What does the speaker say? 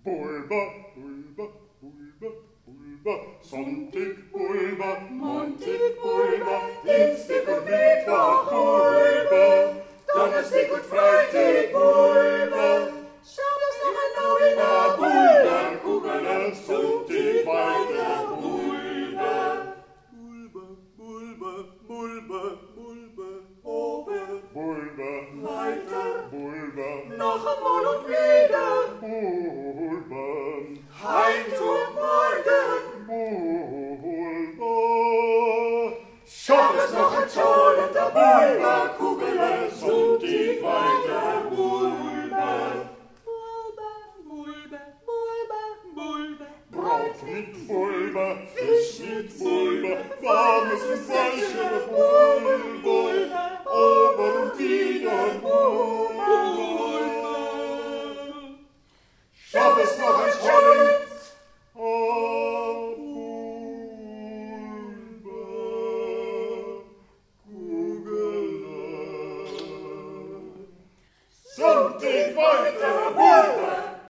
Bulba, Bulba, Bulba, Bulba, Sonntag, Bulba, Montag, Bulba, Dienstag und Mittwoch, Bulba, Donnerstag und Freitag, Bulba, Schabbat noch ein Neuner, Bulba, Kugel, Sonntag weiter, Bulba, Bulba, Bulba, Bulba, oben, Bulba, weiter, Bulba, noch einmal und wieder, Bulba, heim und morgen, Bulba, Schabbat noch ein Zollender, Bulba, Kugel, Sonntag weiter, Bulba, Brot mit Bulba, Fisch mit Bulba, warmes und fleischiger Bulba, Ober und wieder Bulba. Schabbat noch ein Scholz, Bulba, Kugel, Sonntag weiter.